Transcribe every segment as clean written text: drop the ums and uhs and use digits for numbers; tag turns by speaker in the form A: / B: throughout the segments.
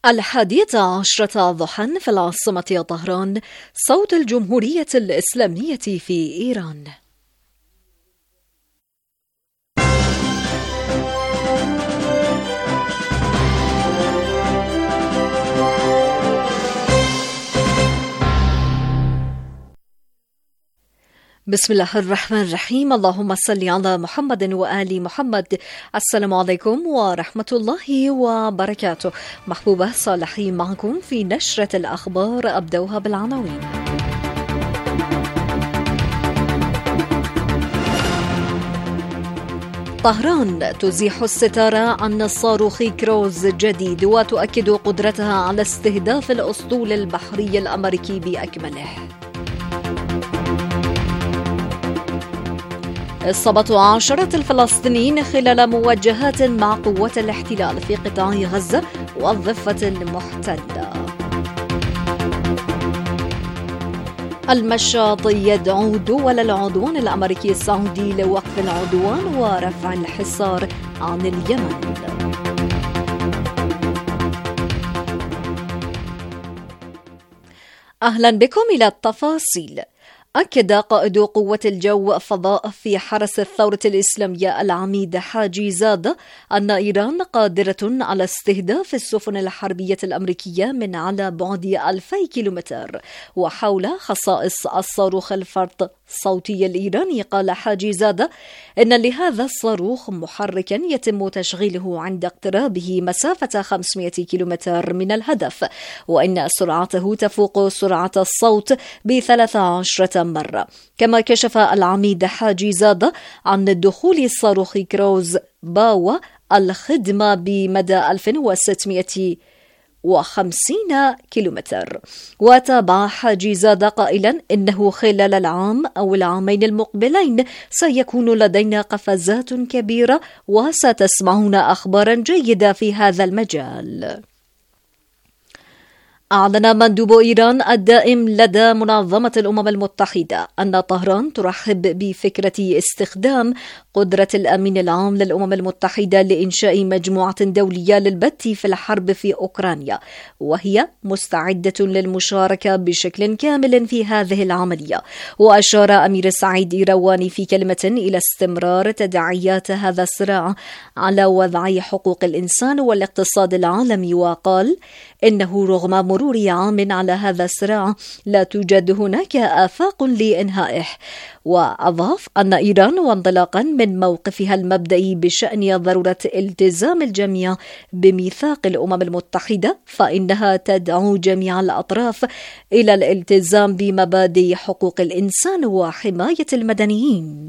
A: 11 ضحى في العاصمة طهران، صوت الجمهورية الإسلامية في إيران. بسم الله الرحمن الرحيم. اللهم صل على محمد وآل محمد. السلام عليكم ورحمة الله وبركاته. محبوبة صالحي معكم في نشرة الأخبار، أبدأها بالعناوين. طهران تزيح الستارة عن صاروخ كروز جديد وتؤكد قدرتها على استهداف الأسطول البحري الأمريكي بأكمله. إصابة 10 الفلسطينيين خلال مواجهات مع قوات الاحتلال في قطاع غزة والضفة المحتلة. المشاط يدعو دول العدوان الأمريكي السعودي لوقف العدوان ورفع الحصار عن اليمن. أهلا بكم إلى التفاصيل. أكد قائد قوة الجو فضاء في حرس الثورة الإسلامية العميد حاجي زادة أن إيران قادرة على استهداف السفن الحربية الأمريكية من على بعد 2000 كيلومتر. وحول خصائص الصاروخ الفرط الصوتي الإيراني، قال حاجي زادة إن لهذا الصاروخ محركا يتم تشغيله عند اقترابه مسافة 500 كيلومتر من الهدف، وإن سرعته تفوق سرعة الصوت ب13 مرة. كما كشف العميد حاجي زادة عن دخول صاروخ كروز باوا الخدمة بمدى 1650 كيلومتر. وتابع حاجي زادة قائلا إنه خلال العام أو العامين المقبلين سيكون لدينا قفزات كبيرة وستسمعون أخبارا جيدة في هذا المجال. أعلن مندوب إيران الدائم لدى منظمة الأمم المتحدة أن طهران ترحب بفكرة استخدام قدرة الأمين العام للأمم المتحدة لإنشاء مجموعة دولية للبت في الحرب في أوكرانيا، وهي مستعدة للمشاركة بشكل كامل في هذه العملية. وأشار أمير سعيد إيرواني في كلمة إلى استمرار تداعيات هذا الصراع على وضع حقوق الإنسان والاقتصاد العالمي، وقال إنه رغم مرور عام على هذا الصراع لا توجد هناك آفاق لإنهائه. وأضاف أن إيران وانطلاقا من موقفها المبدئي بشأن ضرورة التزام الجميع بميثاق الأمم المتحدة، فإنها تدعو جميع الأطراف إلى الالتزام بمبادئ حقوق الإنسان وحماية المدنيين.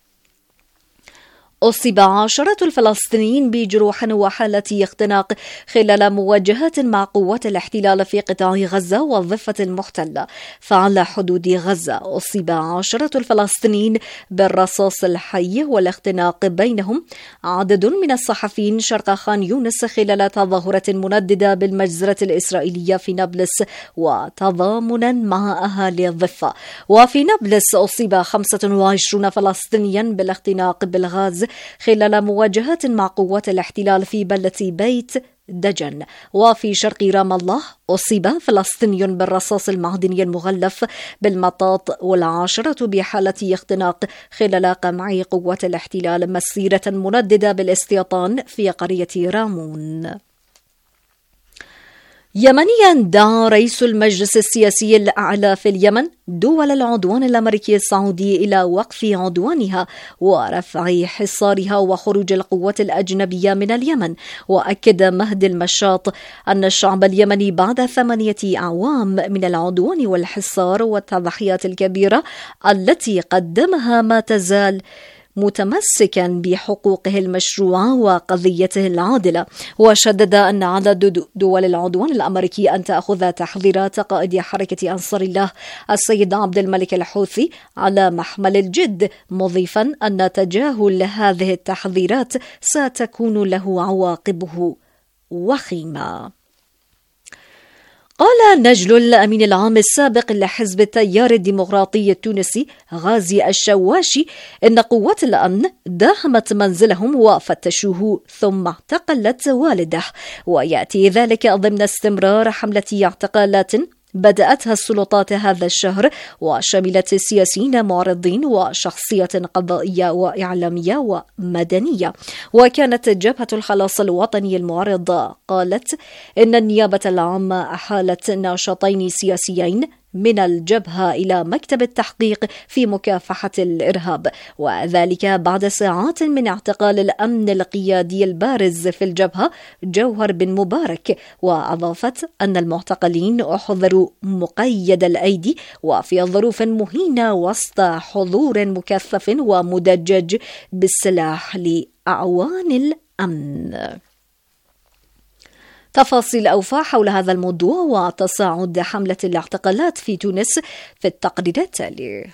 A: أصيب 10 الفلسطينيين بجروح وحالة اختناق خلال مواجهات مع قوات الاحتلال في قطاع غزة والضفة المحتلة. فعلى حدود غزة أصيب 10 الفلسطينيين بالرصاص الحي والاختناق، بينهم عدد من الصحفيين شرق خان يونس خلال تظاهرة منددة بالمجزرة الإسرائيلية في نابلس وتضامنا مع أهالي الضفة. وفي نابلس أصيب 25 فلسطينيا بالاختناق بالغاز خلال مواجهات مع قوات الاحتلال في بلدة بيت دجن. وفي شرق رام الله أصيب فلسطيني بالرصاص المعدني المغلف بالمطاط، والعاشرة بحالة اختناق خلال قمع قوات الاحتلال مسيرة منددة بالاستيطان في قرية رامون. يمنيا دعا رئيس المجلس السياسي الأعلى في اليمن دول العدوان الأمريكي السعودي إلى وقف عدوانها ورفع حصارها وخروج القوات الأجنبية من اليمن. وأكد مهدي المشاط أن الشعب اليمني بعد 8 أعوام من العدوان والحصار والتضحيات الكبيرة التي قدمها ما تزال متمسكا بحقوقه المشروعة وقضيته العادلة. وشدد أن على دول العدوان الأمريكي أن تأخذ تحذيرات قائد حركة أنصار الله السيد عبد الملك الحوثي على محمل الجد، مضيفا أن تجاهل هذه التحذيرات ستكون له عواقبه وخيمة. قال نجل الأمين العام السابق لحزب التيار الديمقراطي التونسي غازي الشواشي إن قوات الأمن داهمت منزلهم وفتشوه ثم اعتقلت والده، ويأتي ذلك ضمن استمرار حملة اعتقالات بدأتها السلطات هذا الشهر، وشملت سياسيين معارضين وشخصية قضائية وإعلامية ومدنية. وكانت جبهة الخلاص الوطني المعارضة قالت إن النيابة العامة أحالت ناشطين سياسيين من الجبهة إلى مكتب التحقيق في مكافحة الإرهاب، وذلك بعد ساعات من اعتقال الأمن القيادي البارز في الجبهة جوهر بن مبارك. وأضافت أن المعتقلين أحضروا مقيد الأيدي وفي ظروف مهينة وسط حضور مكثف ومدجج بالسلاح لأعوان الأمن. تفاصيل أوفى حول هذا الموضوع وتصاعد حملة الاعتقالات في تونس في التقرير التالي.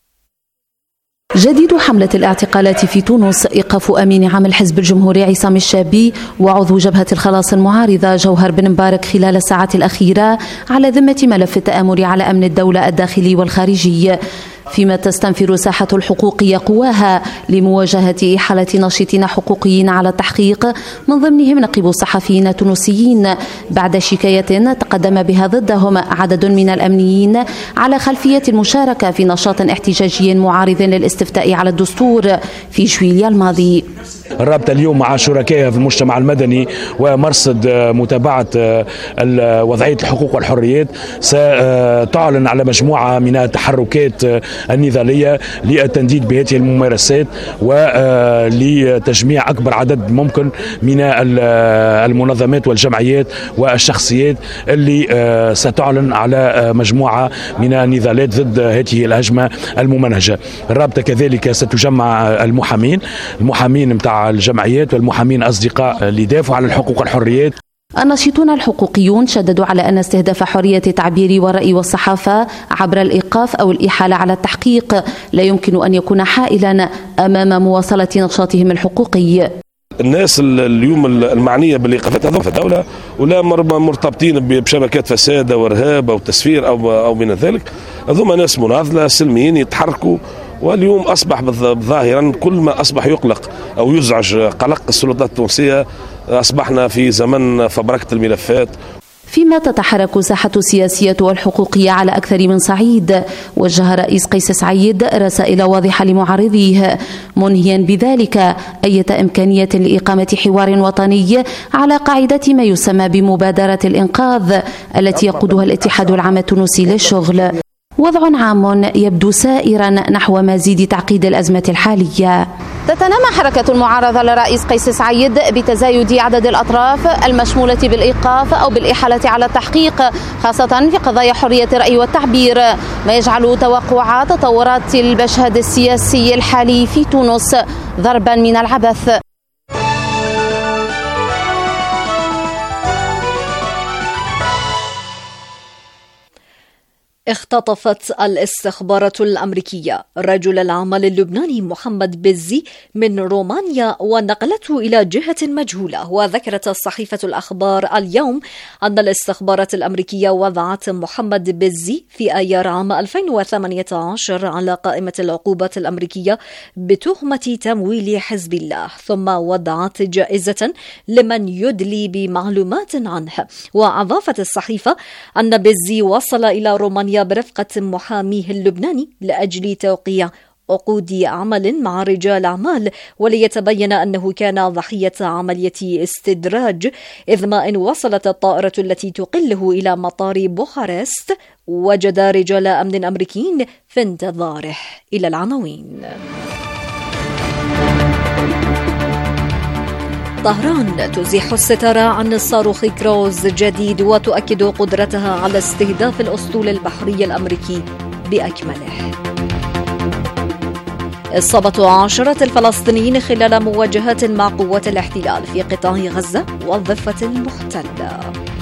B: جديد حملة الاعتقالات في تونس إيقاف أمين عام الحزب الجمهوري عصام الشابي وعضو جبهة الخلاص المعارضة جوهر بن مبارك خلال الساعات الأخيرة على ذمة ملف التآمر على أمن الدولة الداخلي والخارجي، فيما تستنفر ساحة الحقوقية قواها لمواجهة إحالة ناشطين حقوقيين على التحقيق من ضمنهم نقيب الصحفيين التونسيين بعد شكاية تقدم بها ضدهم عدد من الأمنيين على خلفية المشاركة في نشاط احتجاجي معارض للاستفتاء على الدستور في جويليا الماضي.
C: الرابطة اليوم مع شركائها في المجتمع المدني ومرصد متابعة وضعية الحقوق والحريات ستعلن على مجموعة من التحركات النضالية للتنديد بهذه الممارسات ولتجميع أكبر عدد ممكن من المنظمات والجمعيات والشخصيات اللي ستعلن على مجموعة من النضالات ضد هذه الهجمة الممنهجة. الرابطة كذلك ستجمع المحامين متاع الجمعيات والمحامين أصدقاء اللي يدافعوا على الحقوق والحريات.
B: الناشطون الحقوقيون شددوا على أن استهداف حرية التعبير والرأي والصحافة عبر الإيقاف أو الإحالة على التحقيق لا يمكن أن يكون حائلا أمام مواصلة نشاطهم الحقوقي.
D: الناس اليوم المعنية بالإيقافات هذول في الدولة ولا مرتبطين بشبكات فساد وإرهاب أو تسفير أو من ذلك، هذوما ناس مناضلة سلميين يتحركوا، واليوم أصبح ظاهرا كل ما أصبح يقلق أو يزعج قلق السلطات التونسية أصبحنا في زمن فبركة الملفات.
B: فيما تتحرك ساحة السياسية والحقوقية على أكثر من صعيد، وجه رئيس قيس سعيد رسائل واضحة لمعارضيه منهيا بذلك أي إمكانية لإقامة حوار وطني على قاعدة ما يسمى بمبادرة الإنقاذ التي يقودها الاتحاد العام التونسي للشغل. وضع عام يبدو سائرا نحو مزيد تعقيد الأزمة الحالية. تتنامى حركة المعارضة لرئيس قيس سعيد بتزايد عدد الأطراف المشمولة بالإيقاف أو بالإحالة على التحقيق، خاصة في قضايا حرية الرأي والتعبير، ما يجعل توقع تطورات المشهد السياسي الحالي في تونس ضربا من العبث.
A: اختطفت الاستخبارات الأمريكية رجل العمل اللبناني محمد بزي من رومانيا ونقلته إلى جهة مجهولة. وذكرت صحيفة الأخبار اليوم أن الاستخبارات الأمريكية وضعت محمد بزي في أيار عام 2018 على قائمة العقوبات الأمريكية بتهمة تمويل حزب الله، ثم وضعت جائزة لمن يدلي بمعلومات عنه. وأضافت الصحيفة أن بزي وصل إلى رومانيا برفقة محاميه اللبناني لأجل توقيع عقود عمل مع رجال أعمال، وليتبين أنه كان ضحية عملية استدراج، إذ ما إن وصلت الطائرة التي تقله إلى مطار بوخارست وجد رجال أمن أمريكيين في انتظاره. إلى العناوين. طهران تزيح الستار عن الصاروخ كروز جديد وتؤكد قدرتها على استهداف الأسطول البحري الأمريكي بأكمله. إصابة 10 الفلسطينيين خلال مواجهات مع قوات الاحتلال في قطاع غزة والضفة المحتلة.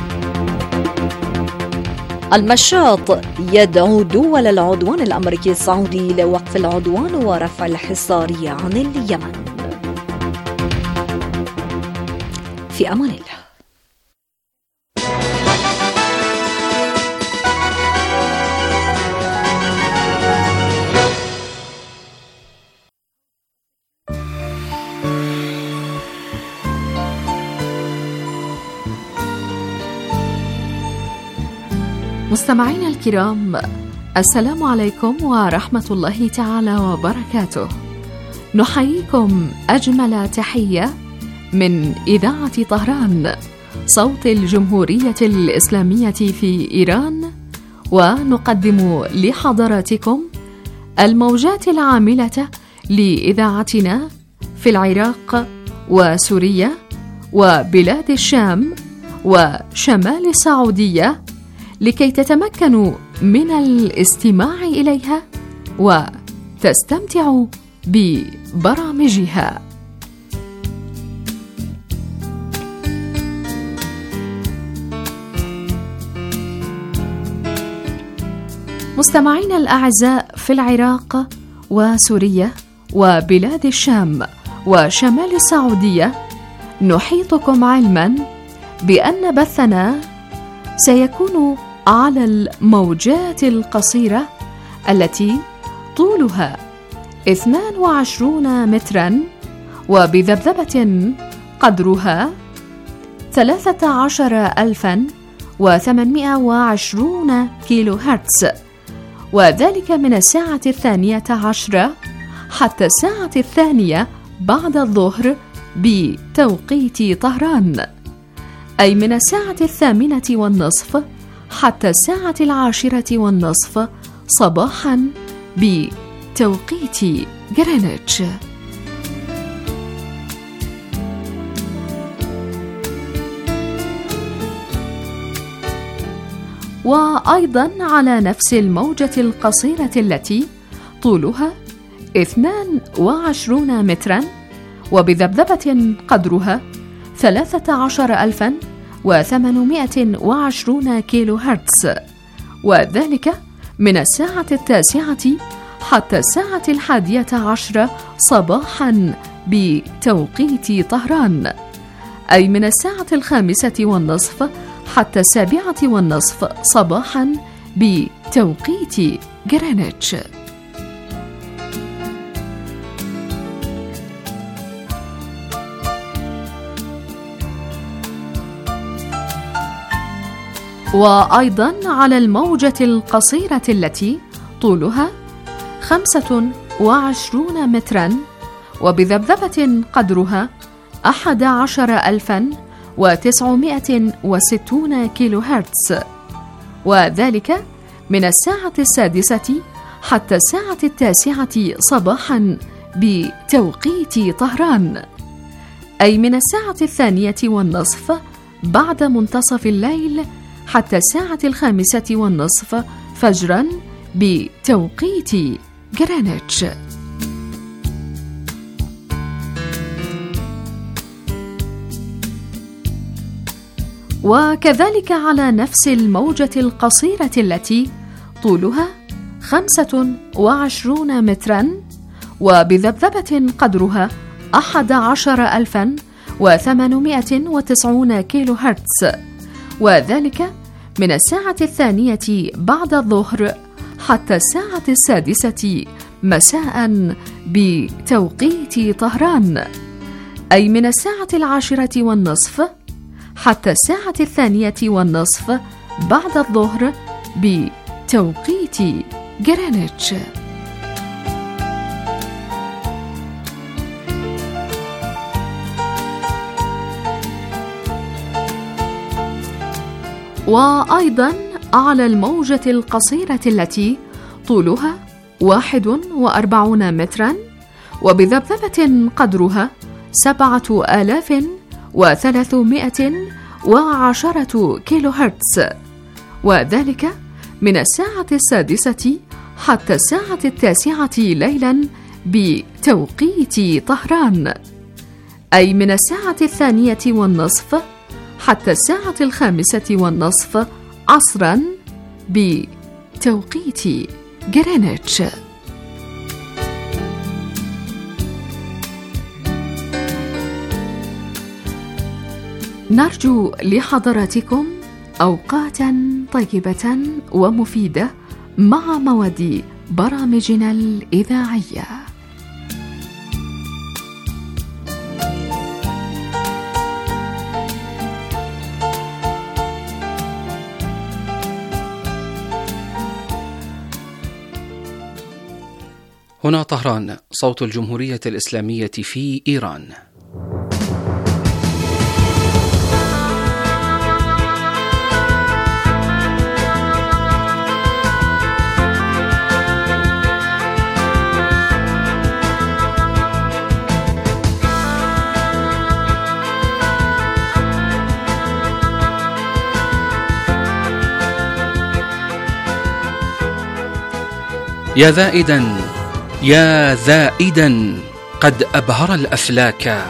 A: المشاط يدعو دول العدوان الأمريكي السعودي لوقف العدوان ورفع الحصار عن اليمن. في أمان الله.
E: مستمعينا الكرام، السلام عليكم ورحمة الله تعالى وبركاته. نحييكم أجمل تحية من إذاعة طهران صوت الجمهورية الإسلامية في إيران، ونقدم لحضراتكم الموجات العاملة لإذاعتنا في العراق وسوريا وبلاد الشام وشمال السعودية، لكي تتمكنوا من الاستماع إليها وتستمتعوا ببرامجها. مستمعينا الأعزاء في العراق وسوريا وبلاد الشام وشمال السعودية، نحيطكم علما بأن بثنا سيكون على الموجات القصيرة التي طولها 22 مترا وبذبذبة قدرها 13,820 كيلو هرتز، وذلك من الساعة 12 حتى الساعة 2 بعد الظهر بتوقيت طهران، أي من الساعة 8:30 حتى الساعة 10:30 صباحا بتوقيت غرينتش. وأيضا على نفس الموجة القصيرة التي طولها 22 مترا وبذبذبة قدرها 13,820 كيلو هرتز، وذلك من الساعة 9 حتى الساعة 11 صباحا بتوقيت طهران، أي من الساعة 5:30 حتى 7:30 صباحا بتوقيت غرينتش. وأيضا على الموجة القصيرة التي طولها 25 مترا وبذبذبة قدرها 11,960 كيلو هرتز، وذلك من الساعة 6 حتى الساعة 9 صباحا بتوقيت طهران، أي من الساعة 2:30 بعد منتصف الليل حتى الساعة 5:30 فجرا بتوقيت غرينتش. وكذلك على نفس الموجة القصيرة التي طولها 25 مترا وبذبذبة قدرها 11,890 كيلو هرتز، وذلك من الساعة 2 بعد الظهر حتى الساعة 6 مساء بتوقيت طهران، أي من الساعة 10:30 حتى الساعة 2:30 بعد الظهر بتوقيت غرينتش. وأيضا على الموجة القصيرة التي طولها 41 مترا وبذبذبة قدرها 7,310 كيلو هرتز، وذلك من الساعة 6 حتى الساعة 9 ليلا بتوقيت طهران، أي من الساعة 2:30 حتى الساعة 5:30 عصرا بتوقيت غرينتش. نرجو لحضراتكم أوقاتا طيبة ومفيدة مع مواد برامجنا الإذاعية.
F: هنا طهران، صوت الجمهورية الإسلامية في إيران. يا ذائدا يا ذائدا قد أبهر الأفلاك،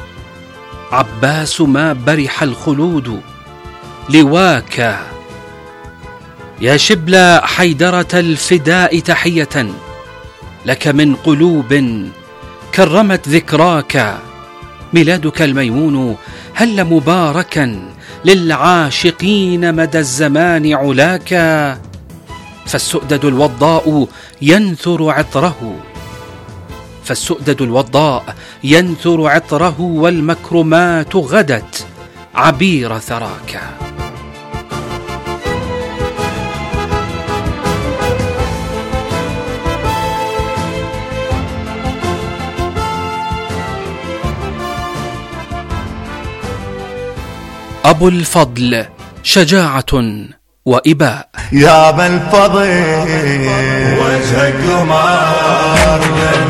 F: عباس ما برح الخلود لواك. يا شبل حيدرة الفداء تحية لك من قلوب كرمت ذكراك. ميلادك الميمون هل مباركا للعاشقين مدى الزمان علاك. فالسؤدد الوضاء ينثر عطره، فالسؤدد الوضاء ينثر عطره، والمكرمات غدت عبير ثراك. أبو الفضل شجاعة وإباء.
G: يا ابا الفضل وجهك قمر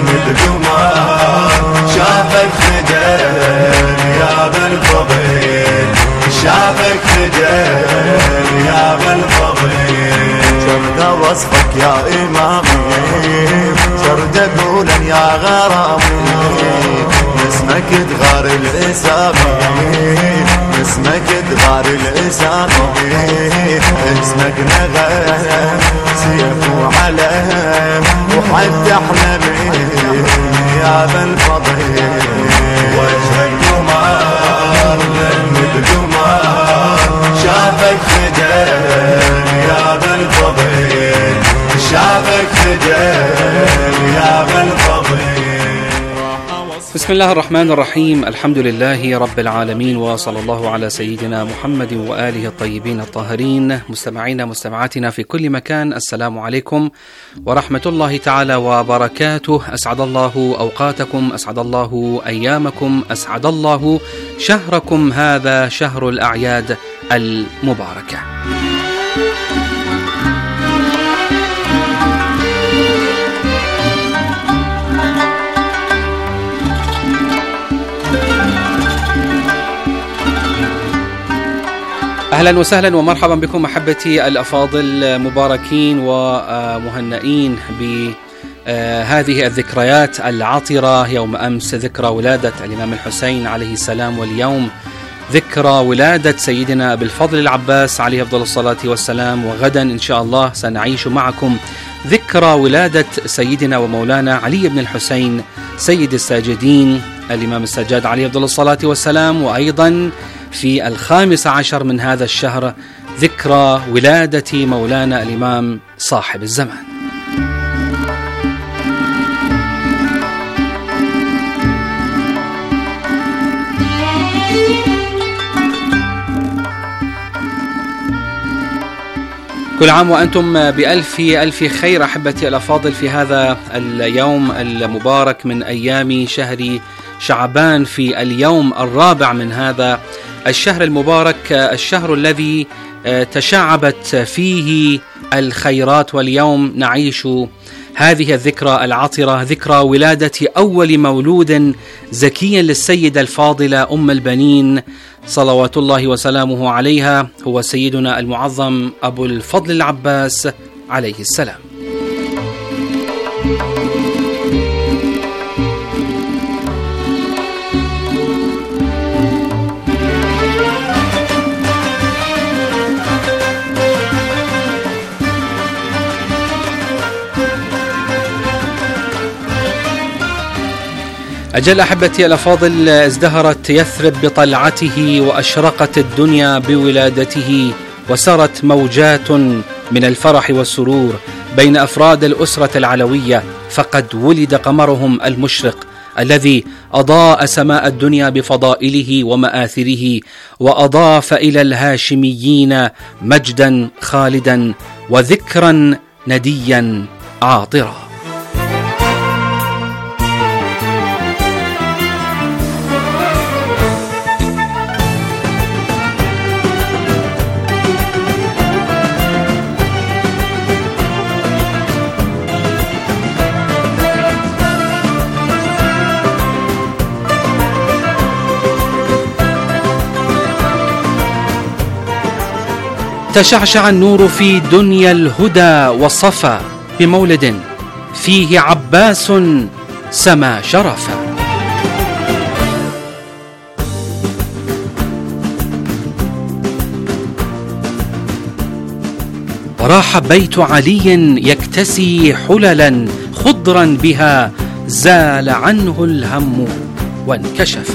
G: القمر شافك خجل. يا ابا الفضل شافك خجل. يا ابا الفضل شرد وصفك يا إمامي، شرد قولا يا غرامي. اسمك تغار الاسامي، اسمك تغار الاسامي. اسمك نغم سيف وعلم وحتى احلامي. يا ابا الفضل وجهك قمر القمر شافك خجل. يا ابا الفضل شافك خجل. يا ابا الفضل.
F: بسم الله الرحمن الرحيم، الحمد لله رب العالمين، وصلى الله على سيدنا محمد وآله الطيبين الطاهرين. مستمعينا مستمعاتنا في كل مكان، السلام عليكم ورحمة الله تعالى وبركاته. أسعد الله أوقاتكم، أسعد الله أيامكم، أسعد الله شهركم، هذا شهر الأعياد المباركة. أهلا وسهلا ومرحبا بكم أحبتي الأفاضل، مباركين ومهنئين بهذه الذكريات العطرة. يوم أمس ذكرى ولادة الإمام الحسين عليه السلام، واليوم ذكرى ولادة سيدنا أبي الفضل العباس عليه أفضل الصلاة والسلام، وغدا إن شاء الله سنعيش معكم ذكرى ولادة سيدنا ومولانا علي بن الحسين سيد الساجدين الإمام السجاد عليه أفضل الصلاة والسلام. وأيضا في 15 من هذا الشهر ذكرى ولادة مولانا الإمام صاحب الزمان. كل عام وأنتم بألف خير أحبتي الأفاضل في هذا اليوم المبارك من أيام شهر شعبان، في اليوم الرابع من هذا الشهر المبارك، الشهر الذي تشعبت فيه الخيرات. واليوم نعيش هذه الذكرى العطرة، ذكرى ولادة أول مولود زكي للسيدة الفاضلة أم البنين صلوات الله وسلامه عليها، هو سيدنا المعظم أبو الفضل العباس عليه السلام. أجل أحبتي الأفاضل، ازدهرت يثرب بطلعته وأشرقت الدنيا بولادته، وسرت موجات من الفرح والسرور بين أفراد الأسرة العلوية، فقد ولد قمرهم المشرق الذي أضاء سماء الدنيا بفضائله ومآثره، وأضاف إلى الهاشميين مجدا خالدا وذكرا نديا عاطرا. تشعشع النور في دنيا الهدى والصفا بمولد فيه عباس سما شرفا. وراح بيت علي يكتسي حللا خضرا بها زال عنه الهم وانكشف.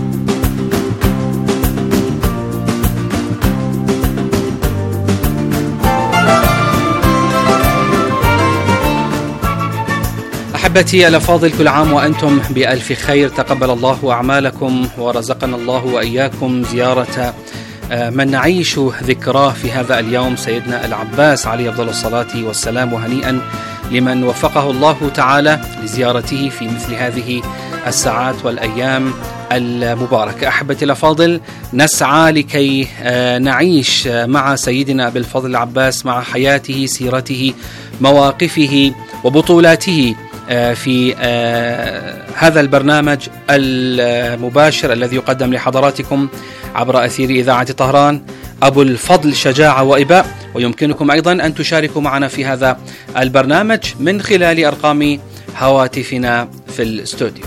F: أحبتي الأفاضل، كل عام وأنتم بألف خير. تقبل الله أعمالكم ورزقنا الله وإياكم زيارة من نعيش ذكراه في هذا اليوم، سيدنا العباس عليه أفضل الصلاة والسلام. وهنيئا لمن وفقه الله تعالى لزيارته في مثل هذه الساعات والأيام المباركة. أحبتي الأفاضل، نسعى لكي نعيش مع سيدنا أبي الفضل العباس، مع حياته، سيرته، مواقفه وبطولاته في هذا البرنامج المباشر الذي يقدم لحضراتكم عبر أثير إذاعة طهران، أبو الفضل شجاعة وإباء. ويمكنكم أيضا أن تشاركوا معنا في هذا البرنامج من خلال أرقام هواتفنا في الاستوديو.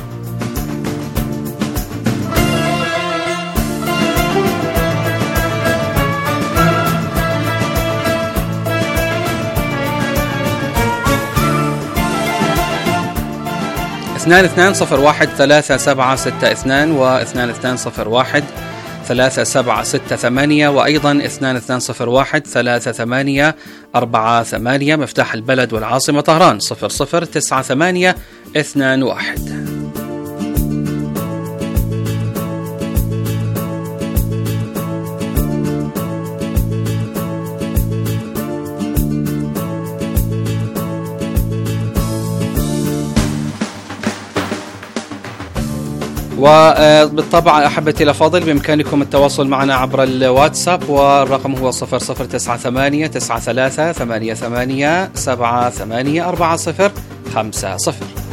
F: اثنان 2-2-0-1-3-7-6-2 و2-2-0-1-3-7-6-8 وأيضا 2-2-0-1-3-8-4-8 مفتاح البلد والعاصمة طهران 00-9-8-2-1. وبالطبع أحبتي الأفاضل، بإمكانكم التواصل معنا عبر الواتساب، والرقم هو 00-9-8-93-88-78-40-50.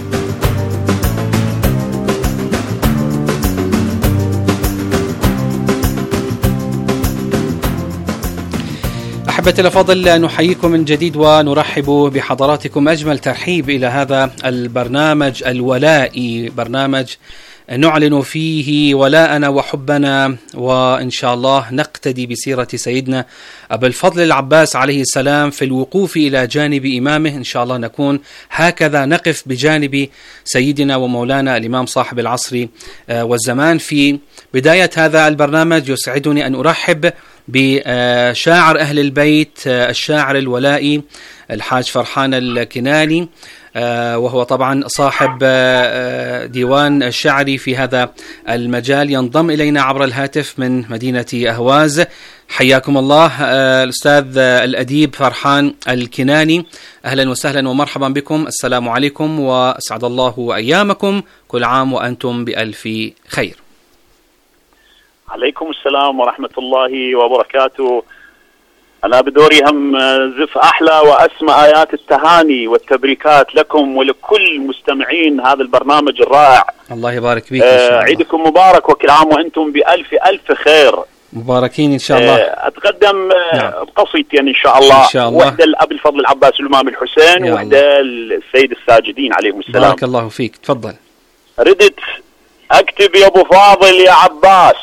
F: أحبتي الأفاضل، نحييكم من جديد ونرحب بحضراتكم أجمل ترحيب إلى هذا البرنامج الولائي، برنامج نعلن فيه ولاءنا وحبنا، وإن شاء الله نقتدي بسيرة سيدنا أبي الفضل العباس عليه السلام في الوقوف إلى جانب إمامه. إن شاء الله نكون هكذا نقف بجانب سيدنا ومولانا الإمام صاحب العصر والزمان. في بداية هذا البرنامج يسعدني أن أرحب بشاعر أهل البيت، الشاعر الولائي الحاج فرحان الكناني، وهو طبعا صاحب ديوان الشعري في هذا المجال، ينضم إلينا عبر الهاتف من مدينة أهواز. حياكم الله الأستاذ الأديب فرحان الكناني، أهلا وسهلا ومرحبا بكم. السلام عليكم وأسعد الله أيامكم، كل عام وأنتم بألف خير.
H: عليكم السلام ورحمة الله وبركاته. أنا بدوري هم زف أحلى وأسمى آيات التهاني والتبريكات لكم ولكل مستمعين هذا البرنامج الرائع.
F: الله يبارك فيك إن شاء الله.
H: عيدكم مبارك وكل عام وأنتم بألف ألف خير.
F: مباركين إن شاء الله.
H: أتقدم بقصيدتين إن شاء الله. وحدة لأبي الفضل العباس الإمام الحسين، وحدة للسيد الساجدين عليهم السلام.
F: بارك الله فيك، تفضل.
H: ردت أكتب يا أبو فاضل يا عباس،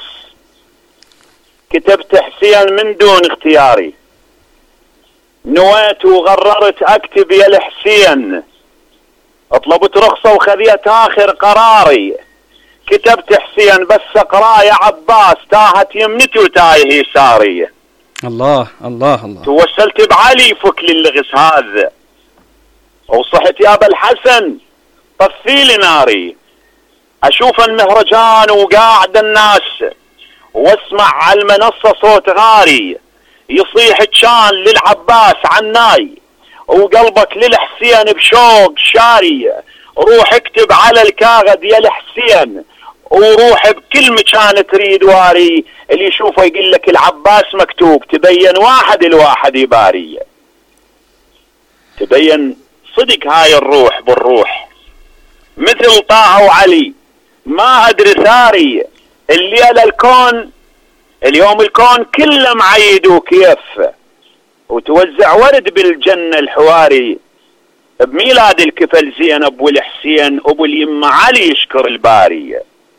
H: كتبت حسين من دون اختياري، نويت وغررت أكتب يا الحسين، اطلبت رخصة وخذيت آخر قراري، كتبت حسين بس اقرا يا عباس، تاهت يمنتي وتايه يساري.
F: الله الله الله.
H: توسلت بعلي فك لي اللغز هذا، وصحت يا ابا الحسن طفي لي ناري، اشوف المهرجان وقاعد الناس واسمع على المنصة صوت غاري، يصيح كان للعباس عناي وقلبك للحسين بشوق شاري، روح اكتب على الكاغد يا الحسين وروح بكل مكان تريد واري، اللي يشوفه يقول لك العباس مكتوب، تبين واحد الواحد يباري، تبين صدق هاي الروح بالروح مثل طه وعلي، ما ادري ثاري الليلة الكون اليوم الكون كله معيد وكيف، وتوزع ورد بالجنة الحواري بميلاد الكفل زينب والحسين أبو اليمة علي يشكر الباري.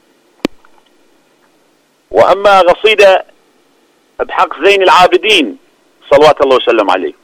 H: وأما قصيدة بحق زين العابدين صلوات الله وسلم عليه،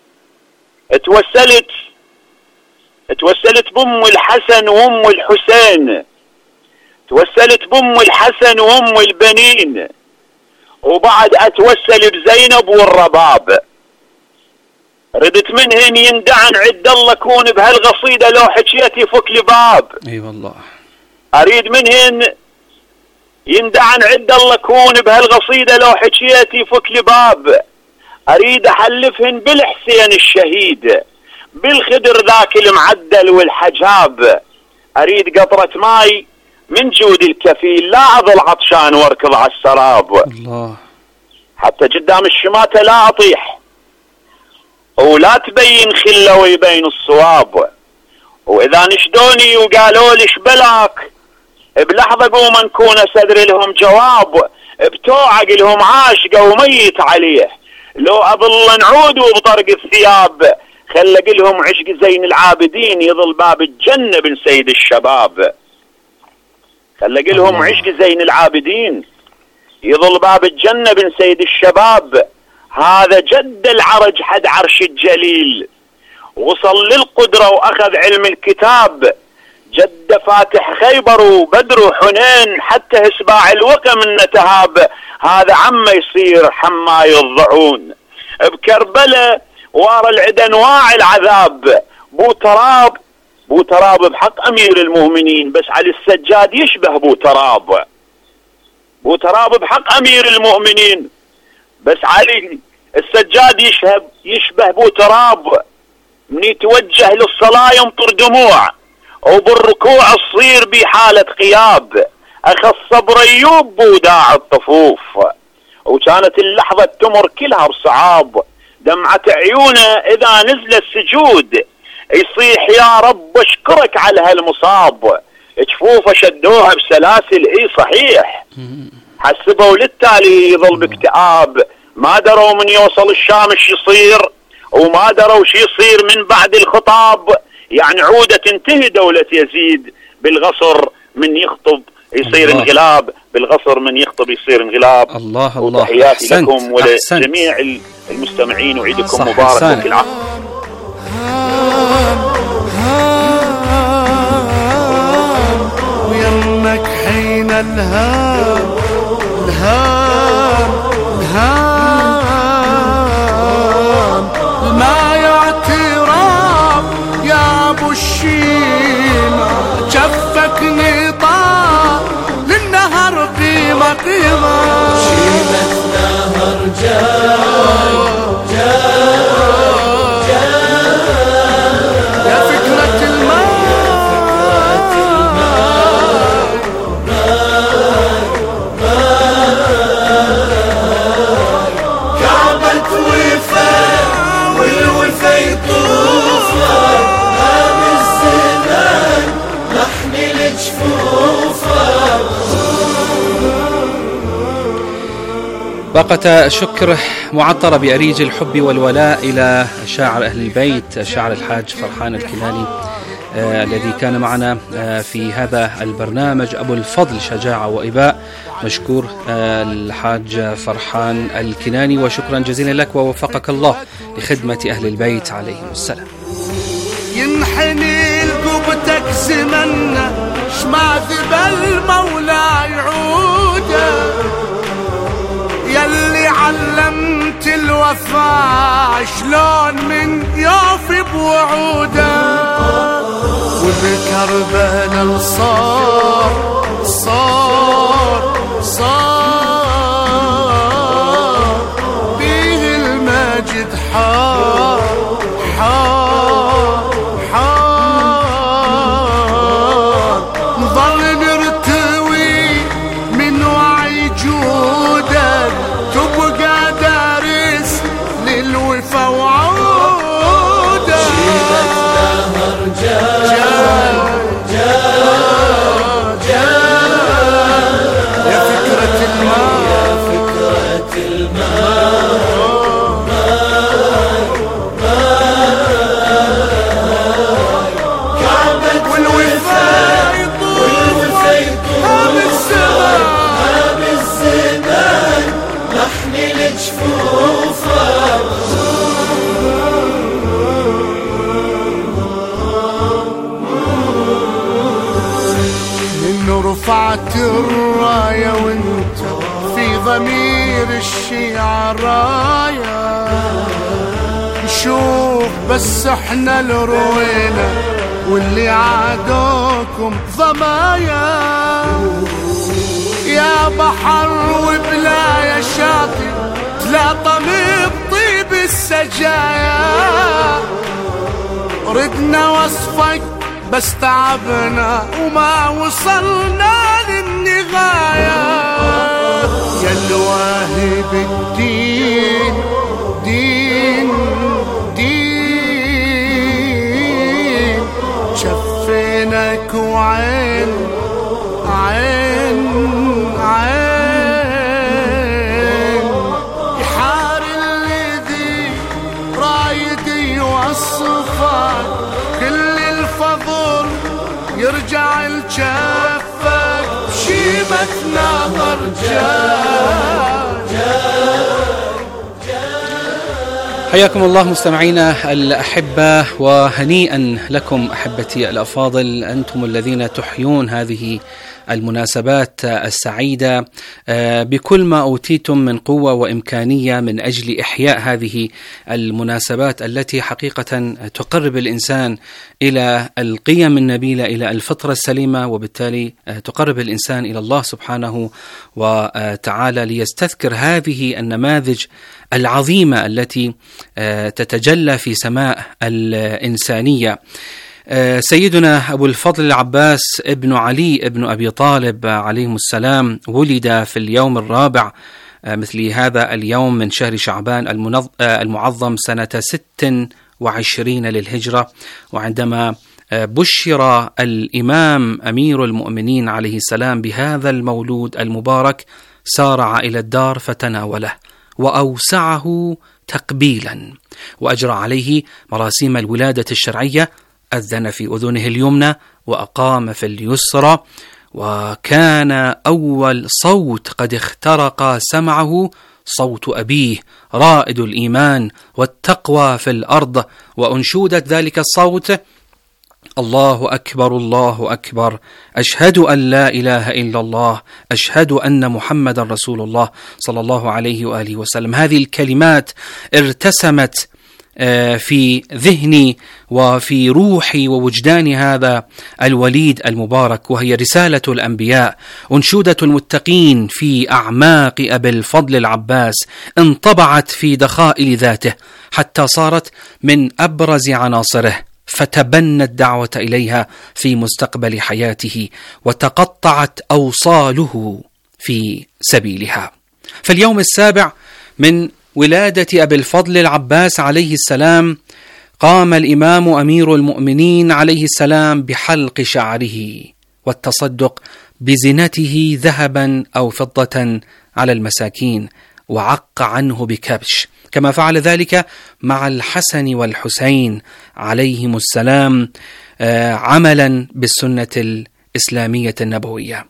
H: توسلت بأم الحسن وأم الحسين، توسلت بأم الحسن وأم البنين، وبعد أتوسل بزينب والرباب. ردت منهن يندعن عد الله كون بهالقصيدة لو حكيت يفك لي باب.
F: اي والله.
H: اريد منهن يندعن عد الله كون بهالقصيدة لو حكيت يفك لي باب. اريد احلفهن بالحسين الشهيد، بالخدر ذاك المعدل والحجاب. اريد قطرة ماي من جود الكفيل، لا اظل عطشان واركض على السراب.
F: الله.
H: حتى قدام الشماتة لا اطيح، ولا تبين خله ويبين الصواب. واذا نشدوني وقالوا لي شبلاك، بلحظة قوم نكون صدر لهم جواب. بتوعق لهم عاشقه وميت عليه، لو اظل نعود بطرق الثياب. خلق لهم عشق زين العابدين، يظل باب الجنة بن سيد الشباب. خلق لهم عشق زين العابدين، يظل باب الجنة بن سيد الشباب. هذا جد العرج حد عرش الجليل، وصل للقدرة وأخذ علم الكتاب. جد فاتح خيبر وبدر وحنين، حتى اسباع الوقا من تهاب. هذا عما يصير حما يضعون بكربلة، وارى العدا انواع العذاب. بو تراب بحق امير المؤمنين، بس علي السجاد يشبه بو تراب بحق امير المؤمنين، بس علي السجاد يشبه بو تراب. من يتوجه للصلاة يمطر دموع، وبالركوع تصير بحالة غياب. اخذ صبر ايوب بوداع الطفوف، وكانت اللحظة تمر كلها بصعاب. دمعة عيونه اذا نزل السجود، يصيح يا رب اشكرك على هالمصاب. جفوفه شدوها بسلاسل، اي صحيح. حسبوا للتالي يظل باكتئاب، ما دروا من يوصل الشام ايش يصير، وما دروا شي يصير من بعد الخطاب. يعني عودة تنتهي دولة يزيد، بالغصر من يخطب يصير انقلاب، بالغصر من يخطب يصير انقلاب.
F: الله.
H: وتحياتي لكم ولجميع المستمعين، وعيدكم مبارك وكل عام.
G: ويمك حين الهام ما يعتراف يا ابو الشيمة. جفك نطاع للنهر قيمة شيمة نهر جاي يا فكرة الماء كعبة وفاء والوفا يطوفها. هام الزمان نحمل جفوفها.
F: باقة الشكر معطرة بأريج الحب والولاء إلى شاعر أهل البيت، شاعر الحاج فرحان الكناني، الذي كان معنا في هذا البرنامج. أبو الفضل شجاعة وإباء. مشكور الحاج فرحان الكناني، وشكرا جزيلا لك ووفقك الله لخدمة أهل البيت عليهم السلام.
G: ينحني لقبتك زمنا، شمع ذبل مولا يعوده. يلي علمت الوفاء شلون من يوفي بوعوده. وبكربلاء صار بيه المجد حار نظل نرتوي من وعي جودك. تبقى دارس للوفا وعودك. جاي والوفا يطول هاب الزمان نحمي لجفوفه رفعت الراية وانت في ضمير الشيعة راية نشوف بس احنا اللي روينا واللي عادوكم ضمايا يا بحر وبلايا شاطئ تلاطم بطيب السجايا ردنا وصفك بس تعبنا وما وصلنا للنغاية يا الواهب الدين دين دين شفينك وعين عين عين يحار الذي رايد يوصفك كل الفضل يرجع لجفك بشيمة نهر
F: حياكم الله مستمعينا الأحبة، وهنيئا لكم أحبتي الأفاضل، أنتم الذين تحيون هذه المناسبات السعيدة بكل ما أوتيتم من قوة وإمكانية من أجل إحياء هذه المناسبات التي حقيقة تقرب الإنسان إلى القيم النبيلة، إلى الفطرة السليمة، وبالتالي تقرب الإنسان إلى الله سبحانه وتعالى ليستذكر هذه النماذج العظيمة التي تتجلى في سماء الإنسانية. سيدنا أبو الفضل العباس ابن علي ابن أبي طالب عليهم السلام ولد في اليوم الرابع مثل هذا اليوم من شهر شعبان المعظم سنة 26 للهجرة، وعندما بشر الإمام أمير المؤمنين عليه السلام بهذا المولود المبارك سارع إلى الدار فتناوله وأوسعه تقبيلا وأجرى عليه مراسيم الولادة الشرعية، أذن في أذنه اليمنى وأقام في اليسرى، وكان أول صوت قد اخترق سمعه صوت أبيه رائد الإيمان والتقوى في الأرض، وأنشودة ذلك الصوت: الله أكبر الله أكبر، أشهد أن لا إله إلا الله، أشهد أن محمد رسول الله صلى الله عليه وآله وسلم. هذه الكلمات ارتسمت في ذهني وفي روحي ووجدان هذا الوليد المبارك، وهي رسالة الأنبياء، أنشودة المتقين في أعماق أبي الفضل العباس، انطبعت في دخائل ذاته حتى صارت من أبرز عناصره، فتبنى الدعوة إليها في مستقبل حياته وتقطعت أوصاله في سبيلها. فاليوم السابع من ولادة أبي الفضل العباس عليه السلام قام الإمام أمير المؤمنين عليه السلام بحلق شعره والتصدق بزينته ذهبا أو فضة على المساكين، وعق عنه بكبش، كما فعل ذلك مع الحسن والحسين عليهم السلام عملا بالسنة الإسلامية النبوية.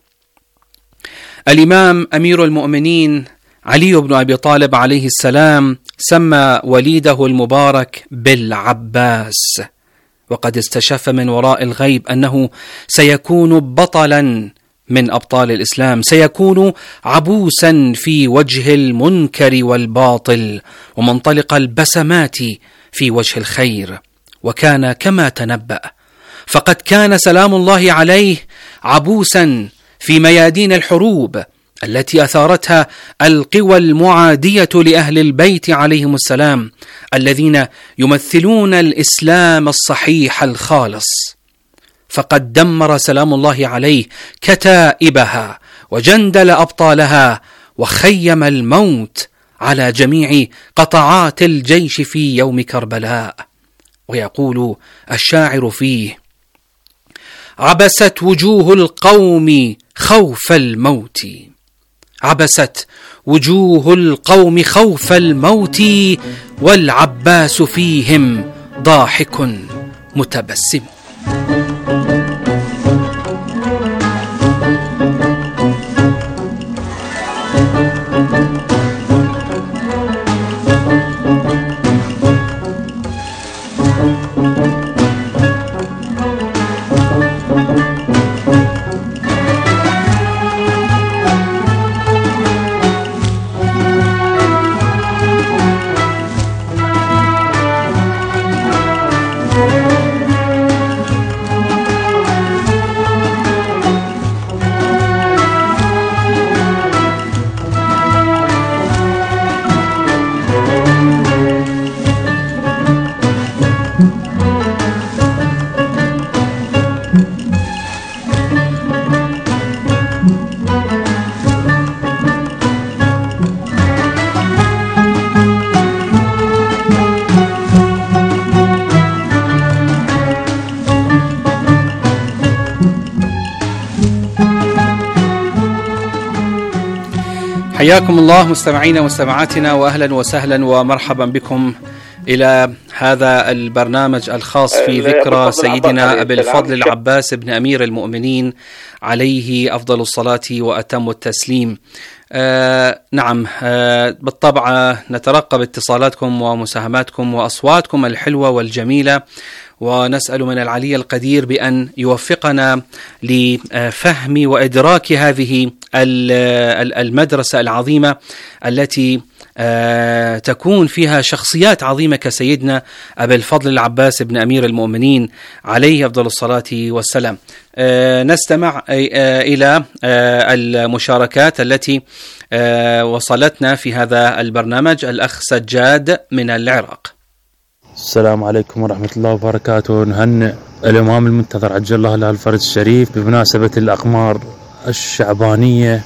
F: الإمام أمير المؤمنين علي بن أبي طالب عليه السلام سمى وليده المبارك بالعباس، وقد استشف من وراء الغيب أنه سيكون بطلا من أبطال الإسلام، سيكون عبوسا في وجه المنكر والباطل ومنطلق البسمات في وجه الخير. وكان كما تنبأ، فقد كان سلام الله عليه عبوسا في ميادين الحروب التي أثارتها القوى المعادية لأهل البيت عليهم السلام، الذين يمثلون الإسلام الصحيح الخالص. فقد دمر سلام الله عليه كتائبها وجندل أبطالها وخيم الموت على جميع قطاعات الجيش في يوم كربلاء. ويقول الشاعر فيه: عبست وجوه القوم خوف الموت، عبست وجوه القوم خوف الموت، والعباس فيهم ضاحك متبسم. حياكم الله مستمعينا ومستمعاتنا، وأهلا وسهلا ومرحبا بكم إلى هذا البرنامج الخاص في ذكرى سيدنا أبي الفضل العباس بن أمير المؤمنين عليه أفضل الصلاة وأتم التسليم. نعم، بالطبع نترقب اتصالاتكم ومساهماتكم وأصواتكم الحلوة والجميلة، ونسأل من العلي القدير بأن يوفقنا لفهم وإدراك هذه المدرسة العظيمة التي تكون فيها شخصيات عظيمة كسيدنا أبي الفضل العباس بن أمير المؤمنين عليه أفضل الصلاة والسلام. نستمع إلى المشاركات التي وصلتنا في هذا البرنامج. الأخ سجاد من العراق.
I: السلام عليكم ورحمة الله وبركاته. نهنئ الإمام المنتظر عجل الله له الفرج الشريف بمناسبة الأقمار الشعبانية،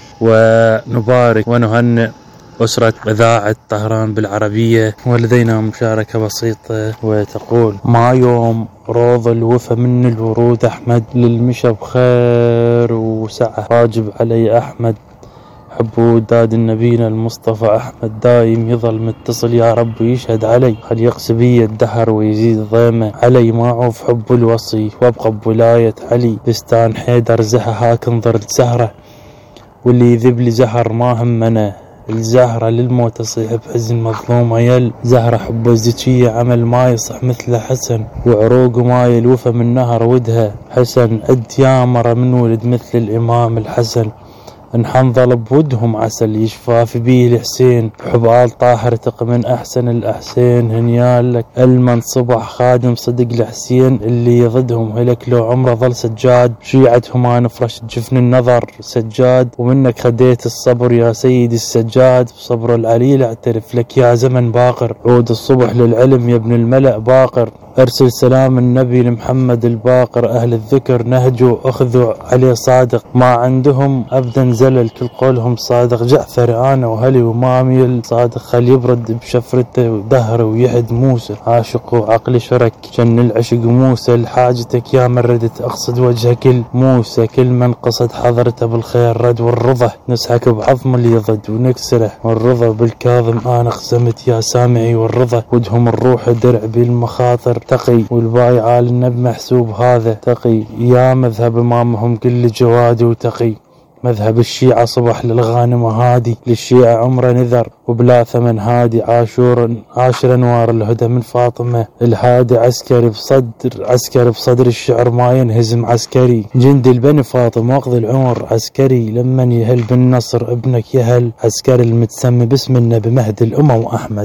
I: ونبارك ونهنئ أسرة إذاعة طهران بالعربية. ولدينا مشاركة بسيطة وتقول: ما يوم روض الوفا من الورود أحمد، للمشى بخير وسعة واجب علي أحمد، حب وداد النبينا المصطفى أحمد دايم يظل متصل يا رب يشهد علي، خل يقسى بي الدهر ويزيد ضيمه علي، ما أعوف حب الوصي وابقى بولاية علي، بستان حيدر زها هاك انظر الزهرة، واللي يذب لي زهر ما همنا، الزهرة للموت تصيح بحزن مظلومة، يل زهرة حب الزكية عمل ما يصح مثل حسن، وعروق ما يلوفى من نهر ودها حسن، عد يامر من ولد مثل الإمام الحسن، انحنظل بودهم عسل يشفى في بيه الحسين، بحب آل طاهر تق من أحسن الأحسين، هنيال لك المن صبح خادم صدق الحسين، اللي يضدهم هلك لو عمره ظل سجاد، شيعتهم أنا فرش جفن النظر سجاد، ومنك خديت الصبر يا سيدي السجاد، بصبر العليل اعترف لك يا زمن باقر، عود الصبح للعلم يا ابن الملأ باقر، أرسل سلام النبي لمحمد الباقر، أهل الذكر نهجوا أخذوا عليه صادق، ما عندهم أبدا زلل كل قولهم صادق، جعفر أنا وهلي ومامي صادق، خل يبرد بشفرته ودهره ويحد موسى، عاشق وعقلي شرك جن العشق موسى، لحاجتك يا من ردت أقصد وجهك الموسى، كل من قصد حضرته بالخير رد، والرضا نسحك بعظم اللي يضد ونكسره، والرضا بالكاظم أنا قسمت يا سامعي، والرضا ودهم الروح درع بالمخاطر تقي، والبايع آل النب محسوب هذا تقي، يا مذهب إمامهم كل جواد وتقي، مذهب الشيعة صبح للغانم هادي، للشيعة عمره نذر وبلا ثمن هادي، عاشر أنوار الهدى من فاطمة الهادي، عسكري بصدر الشعر ما ينهزم عسكري، جند البن فاطمة واقضي العمر عسكري، لمن يهل بالنصر ابنك يهل عسكري، المتسمي باسم النبي مهد الأمم أحمد.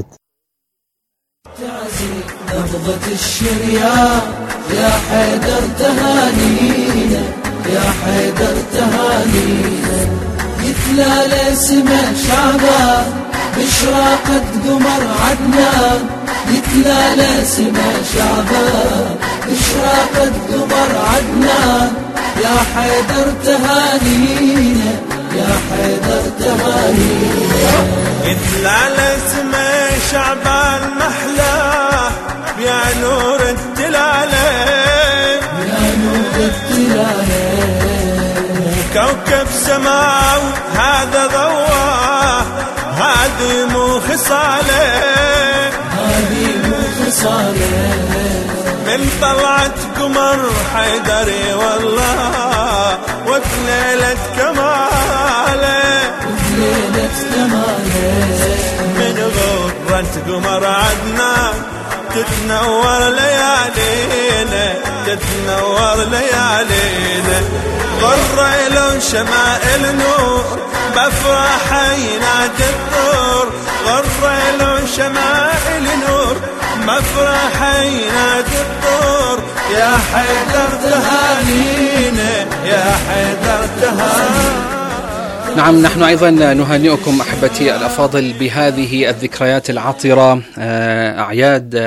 J: نبضة الشريعة يا حيدر تهانينا، يا حيدر تهانينا، يتلالى سما شعبان بشراقة قمر عدنان، يتلالى سما شعبان بشراقة قمر عدنان، يا حيدر تهانينا، يا حيدر تهانينا،
K: يتلالى سما شعبان محلاه يا نور التلالة،
J: يا نور التلالة،
K: كوكب سماو هذا ضواه، هذه مو خصاله،
J: هذه مو خصاله،
K: من طلعت قمر حيدري والله، وبليلة كماله،
J: وبليلة كماله،
K: من غرة قمر عدنان تتنور ليالينا، تتنور ليالينا، غرة لون شمائل نور بفرح ينادي الطور، غرة لون شمائل نور بفرح ينادي الطور، يا حيدر تهانينا، يا حيدر تهانينا.
F: نعم، نحن أيضا نهنئكم أحبتي الأفاضل بهذه الذكريات العطرة، أعياد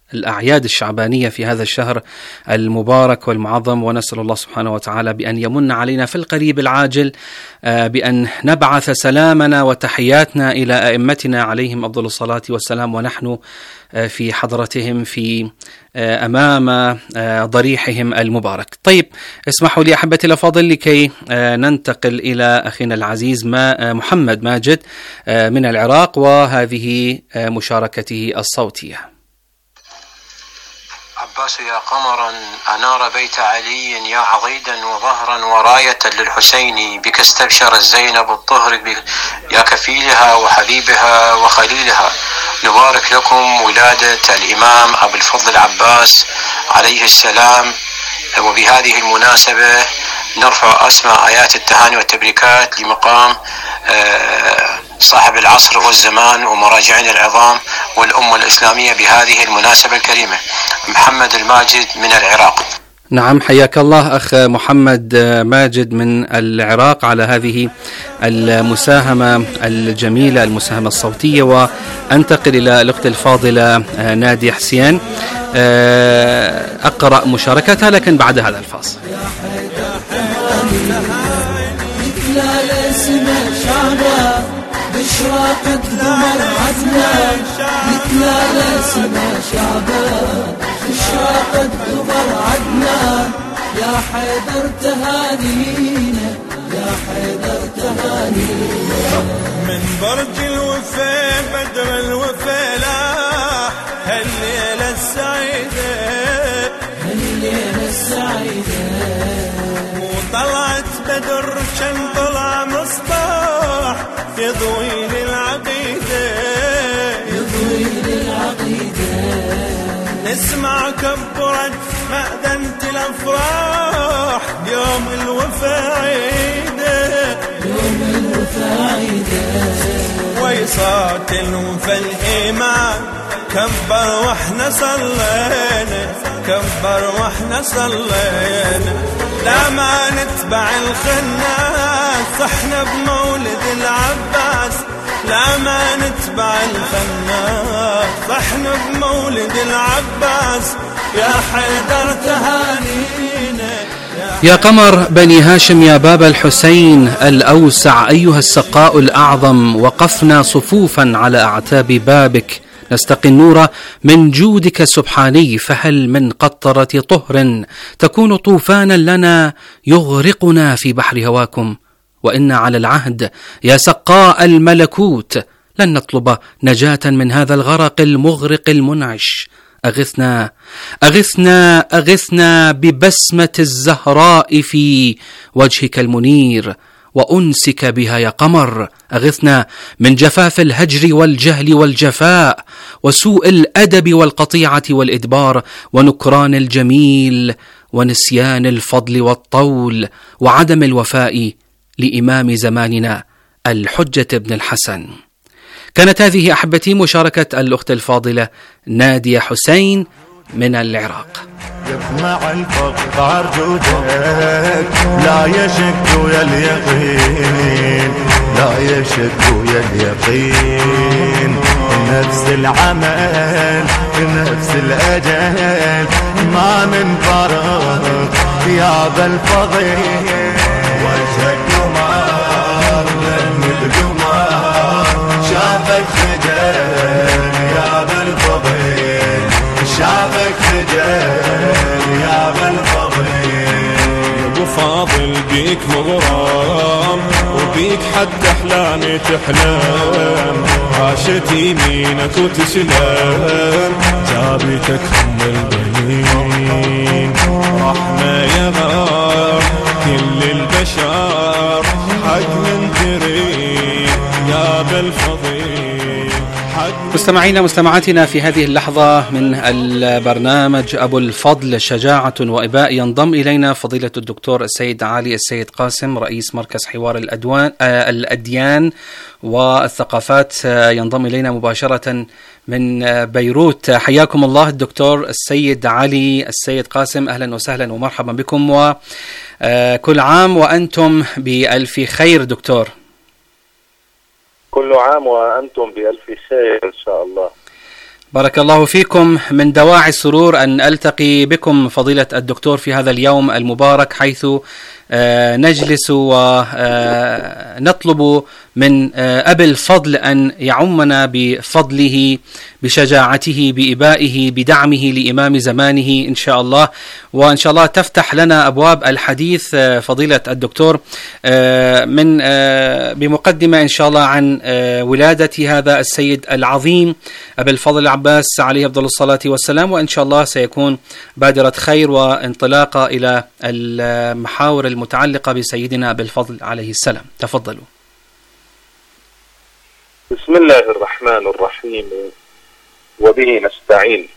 F: الأعياد الشعبانية في هذا الشهر المبارك والمعظم، ونسأل الله سبحانه وتعالى بأن يمن علينا في القريب العاجل بأن نبعث سلامنا وتحياتنا إلى أئمتنا عليهم أفضل الصلاة والسلام ونحن في حضرتهم في أمام ضريحهم المبارك. طيب، اسمحوا لي أحبتي الأفاضل لكي ننتقل إلى أخينا العزيز محمد ماجد من العراق وهذه مشاركته الصوتية.
L: عباس يا قمرا أنار بيت علي يا عضيدا وظهرا وراية للحسين، بك استبشرت زينب الطهر يا كفيلها وحبيبها وخليلها. نبارك لكم ولادة الإمام أبو الفضل العباس عليه السلام، وبهذه المناسبة نرفع أسمى آيات التهاني والتبريكات لمقام صاحب العصر والزمان ومراجعنا العظام والأمة الإسلامية بهذه المناسبة الكريمة. محمد الماجد من العراق.
F: نعم، حياك الله أخ محمد ماجد من العراق على هذه المساهمة الجميلة، المساهمة الصوتية. وأنتقل إلى الأخت الفاضلة نادية حسين أقرأ مشاركتها لكن بعد هذا الفاصل.
J: بشراقة قمر عدنان يتلالى سما شعبان، بشراقة قمر عدنان يا حيدر تهانينا، يا حيدر تهانينا.
K: من برج الوفا بدر الوفا لاح هالليلة السعيدة،
J: هالليلة السعيدة.
K: وطلعت بدر كان طلع مصباح يضوي للعقيدة،
J: يضوي للعقيدة.
K: نسمع كبرت مأذنة الأفراح يوم الوفا عيدة،
J: يوم الوفا عيدة.
K: ويصات الوفا الإيمان كبر واحنا صلينا، كبر واحنا صلينا. لا ما نتبع الخناس احنا بمولد العباس، لا ما نتبع الخناس احنا بمولد العباس. يا حيدر تهانينا
F: يا قمر بني هاشم يا باب الحسين الأوسع أيها السقاء الأعظم، وقفنا صفوفا على أعتاب بابك نستقي النور من جودك سبحاني، فهل من قطرة طهر تكون طوفانا لنا يغرقنا في بحر هواكم؟ وإن على العهد يا سقاء الملكوت لن نطلب نجاة من هذا الغرق المغرق المنعش. أغثنا أغثنا أغثنا ببسمة الزهراء في وجهك المنير وأنسك بها يا قمر. أغثنا من جفاف الهجر والجهل والجفاء وسوء الأدب والقطيعة والإدبار ونكران الجميل ونسيان الفضل والطول وعدم الوفاء لإمام زماننا الحجة بن الحسن. كانت هذه أحبتي مشاركة الأخت الفاضلة نادية حسين من العراق.
M: يطمع الفقر جودك لا يشك ويا اليقين، لا يشك ويا اليقين. نفس العمل نفس الأجل ما من فرق يا بالفضل. وجهك قمر مثل قمر شافك خجل يا بالفضل، شافك خجل يا بالفضل.
K: يا ابو فاضل بيك مغرام وبيك حتى احلامي تحلم، عاشت يمينك وتسلم جابتك ام البنين. رحمة يا غار كل البشر حق من تريد يا بالفضل.
F: مستمعينا مستمعاتنا في هذه اللحظة من البرنامج أبو الفضل شجاعة وإباء ينضم إلينا فضيلة الدكتور السيد علي السيد قاسم رئيس مركز حوار الأديان والثقافات، ينضم إلينا مباشرة من بيروت. حياكم الله الدكتور السيد علي السيد قاسم، أهلا وسهلا ومرحبا بكم، وكل عام وأنتم بألف خير دكتور.
N: كل عام وأنتم بألف خير إن شاء الله.
F: بارك الله فيكم. من دواعي السرور أن ألتقي بكم فضيلة الدكتور في هذا اليوم المبارك، حيث نجلس ونطلب من أبي الفضل أن يعمنا بفضله، بشجاعته، بإبائه، بدعمه لإمام زمانه إن شاء الله. وإن شاء الله تفتح لنا أبواب الحديث فضيلة الدكتور من بمقدمة إن شاء الله عن ولادة هذا السيد العظيم أبي الفضل العباس عليه أفضل الصلاة والسلام، وإن شاء الله سيكون بادرة خير وانطلاقة إلى المحاور المتعلقة بسيدنا أبي الفضل عليه السلام. تفضلوا.
N: بسم الله الرحمن الرحيم، وبه نستعين،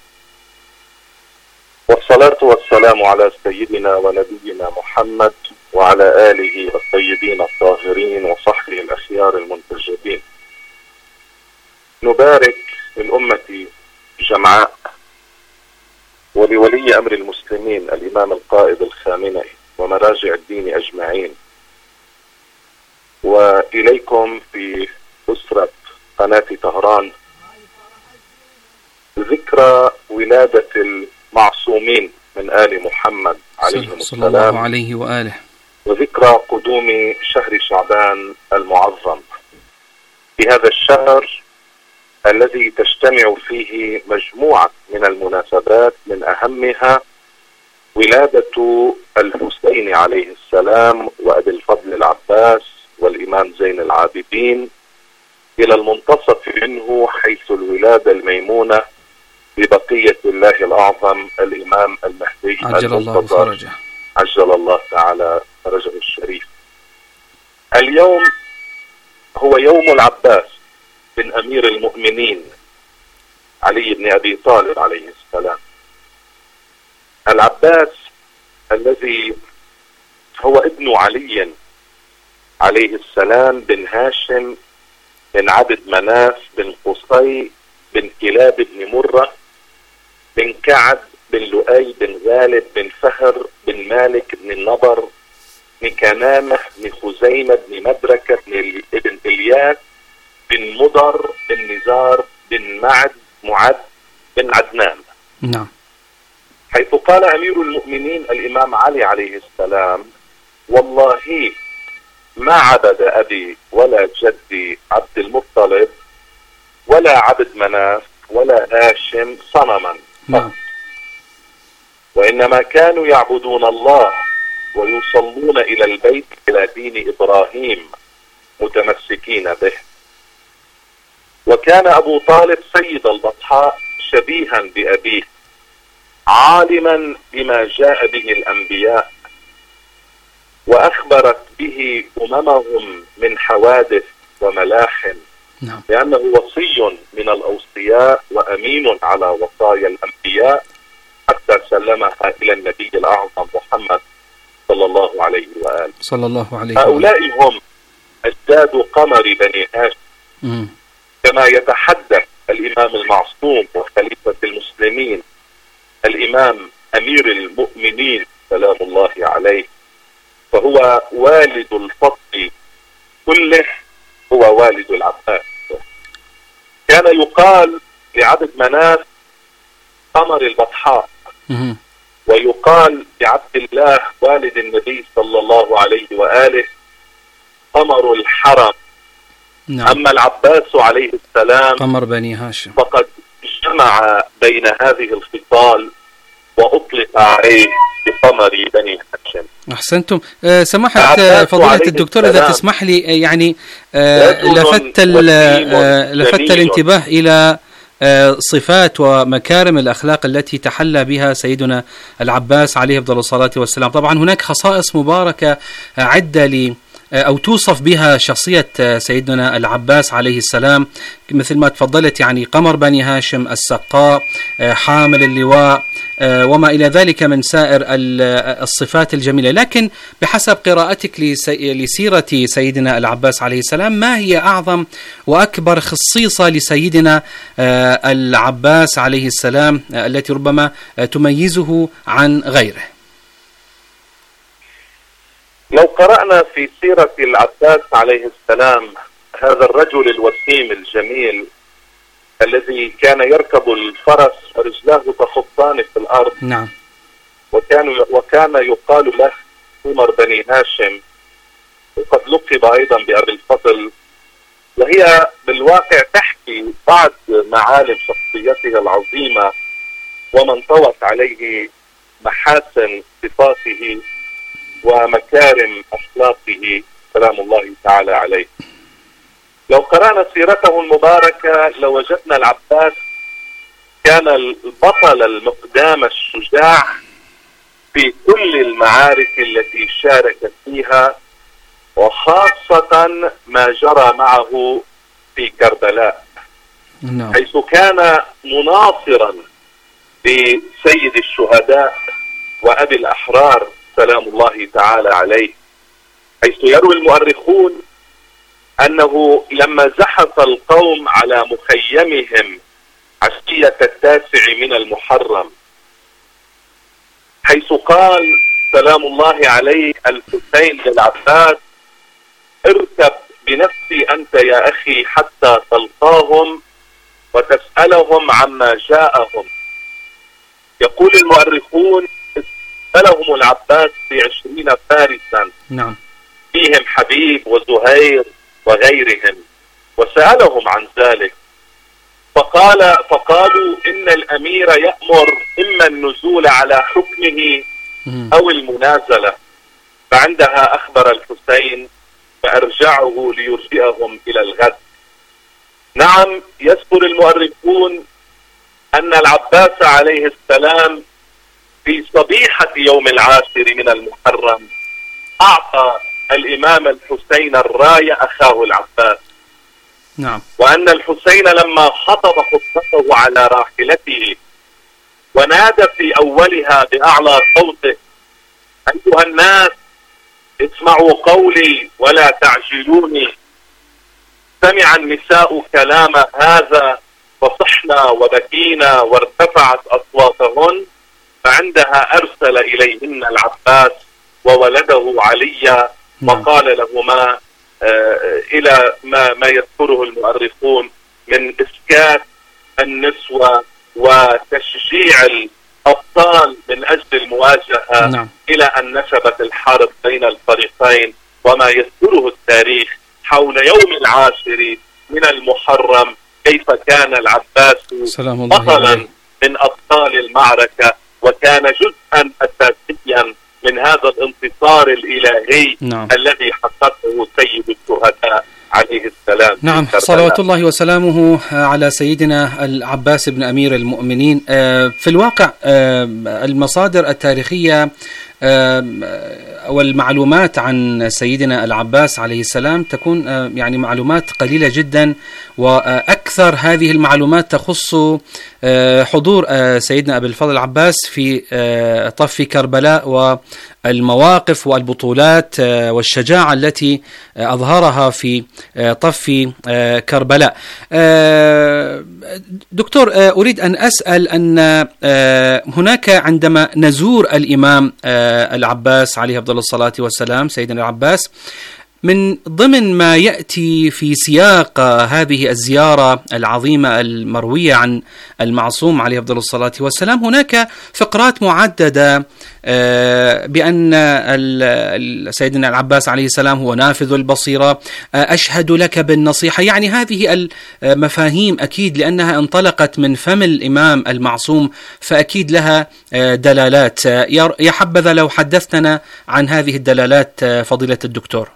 N: والصلاة والسلام على سيدنا ونبينا محمد وعلى آله الطيبين الطاهرين وصحبه الأخيار المنتجبين. نبارك للأمة جمعاء ولولي أمر المسلمين الإمام القائد الخامنئي ومراجع الدين أجمعين، وإليكم في أسرة قناة طهران ذكرى ولادة المعصومين من آل محمد عليهم السلام
F: صلى الله عليه وآله،
N: وذكرى قدوم شهر شعبان المعظم. في هذا الشهر الذي تجتمع فيه مجموعة من المناسبات، من أهمها ولادة الحسين عليه السلام وأبي الفضل العباس والإمام زين العابدين، إلى المنتصف منه حيث الولادة الميمونة ببقية الله الأعظم الإمام المهدي
F: عجل الله فرجه،
N: عجل الله تعالى فرجه الشريف. اليوم هو يوم العباس بن أمير المؤمنين علي بن أبي طالب عليه السلام. العباس الذي هو ابن علي عليه السلام بن هاشم بن عبد مناف بن قصي بن كلاب بن مرة بن كعب بن لؤي بن غالب بن فهر بن مالك بن النضر بن كنانة بن خزيمة بن مدركة بن إلياس بن مضر بن نزار بن معد بن عدنان.
F: نعم.
N: حيث قال أمير المؤمنين الإمام علي عليه السلام: والله ما عبد أبي ولا جدي عبد المطلب ولا عبد مناف ولا هاشم صنما،
F: نعم.
N: وإنما كانوا يعبدون الله ويصلون إلى البيت إلى دين إبراهيم متمسكين به. وكان أبو طالب سيد البطحاء شبيها بأبيه، عالما بما جاء به الأنبياء وأخبرت به أممهم من حوادث وملاحم،
F: نعم.
N: لأنه وصي من الأوصياء وأمين على وصايا الأنبياء حتى سلمها إلى النبي الأعظم محمد صلى الله عليه وآله.
F: صلى الله عليه وآله.
N: هؤلاء هم أجداد قمر بني هاشم، كما يتحدث الإمام المعصوم وخليفة المسلمين الإمام أمير المؤمنين سلام الله عليه، فهو والد الفضل كله، هو والد العباس. كان يقال لعبد مناف قمر البطحاء، ويقال لعبد الله والد النبي صلى الله عليه وآله قمر الحرم.
F: نعم.
N: أما العباس عليه السلام
F: قمر بني هاشم،
N: فقد جمع بين هذه الخصال وأطلق عليه بقمر بني هاشم.
F: أحسنتم. سماحة فضيلة الدكتور إذا تسمح لي، يعني لفت الانتباه إلى صفات ومكارم الأخلاق التي تحلى بها سيدنا العباس عليه أفضل الصلاة والسلام. طبعا هناك خصائص مباركة عدة أو توصف بها شخصية سيدنا العباس عليه السلام، مثل ما تفضلت، يعني قمر بني هاشم، السقاء، حامل اللواء، وما إلى ذلك من سائر الصفات الجميلة. لكن بحسب قراءتك لسيرة سيدنا العباس عليه السلام، ما هي أعظم وأكبر خصيصة لسيدنا العباس عليه السلام التي ربما تميزه عن غيره؟
N: لو قرأنا في سيرة العباس عليه السلام هذا الرجل الوسيم الجميل، الذي كان يركب الفرس ورجلاه تخطان في الأرض.
F: نعم.
N: وكان يقال له عمر بني هاشم، وقد لقب أيضا بأبي الفضل، وهي بالواقع تحكي بعض معالم شخصيته العظيمة ومن طوت عليه محاسن صفاته ومكارم أخلاقه سلام الله تعالى عليه. لو قرأنا سيرته المباركة لوجدنا العباس كان البطل المقدام الشجاع في كل المعارك التي شارك فيها، وخاصة ما جرى معه في كربلاء، حيث كان مناصرا لسيد الشهداء وأبي الأحرار سلام الله تعالى عليه، حيث يروي المؤرخون أنه لما زحف القوم على مخيمهم عشية 9 من المحرم، حيث قال سلام الله عليه الحسين للعباس: اركب بنفسي أنت يا أخي حتى تلقاهم وتسألهم عما جاءهم. يقول المؤرخون: سألهم العباس ب20 فارسا،
F: نعم،
N: فيهم حبيب وزهير وغيرهم، وسألهم عن ذلك، فقالوا إن الأمير يأمر إما النزول على حكمه أو المنازلة، فعندها أخبر الحسين فأرجعه ليرجئهم إلى الغد. نعم، يذكر المؤرخون أن العباس عليه السلام في صبيحة يوم 10 من المحرم أعطى الإمام الحسين الراية أخاه العباس.
F: نعم.
N: وأن الحسين لما خطب خطبته على راحلته ونادى في أولها بأعلى صوته: أيها الناس اسمعوا قولي ولا تعجلوني، سمع النساء كلام هذا فصحنا وبكينا وارتفعت أصواتهن، فعندها أرسل إليهن العباس وولده عليا، وقال لهما إلى ما يذكره المؤرخون من إسكات النسوة وتشجيع الأبطال من أجل المواجهة.
F: نعم.
N: إلى أن نشبت الحرب بين الفريقين، وما يذكره التاريخ حول يوم 10 من المحرم كيف كان العباس بطلا من أبطال المعركة، وكان جزءا أساسيا من هذا الانتصار الإلهي.
F: نعم.
N: الذي حققه سيد الشهداء عليه السلام.
F: نعم، صلوات الله وسلامه على سيدنا العباس بن أمير المؤمنين. في الواقع المصادر التاريخية والمعلومات عن سيدنا العباس عليه السلام تكون يعني معلومات قليلة جدا، وأكثر هذه المعلومات تخص حضور سيدنا أبي الفضل العباس في طف كربلاء والمواقف والبطولات والشجاعة التي أظهرها في طف كربلاء. دكتور، أريد أن أسأل أن هناك عندما نزور الإمام العباس عليه أفضل الصلاة والسلام سيدنا العباس، من ضمن ما يأتي في سياق هذه الزيارة العظيمة المروية عن المعصوم عليه أفضل الصلاة والسلام هناك فقرات معددة بأن سيدنا العباس عليه السلام هو نافذ البصيرة، أشهد لك بالنصيحة. يعني هذه المفاهيم أكيد لأنها انطلقت من فم الإمام المعصوم فأكيد لها دلالات. يا حبذا لو حدثتنا عن هذه الدلالات فضيلة الدكتور.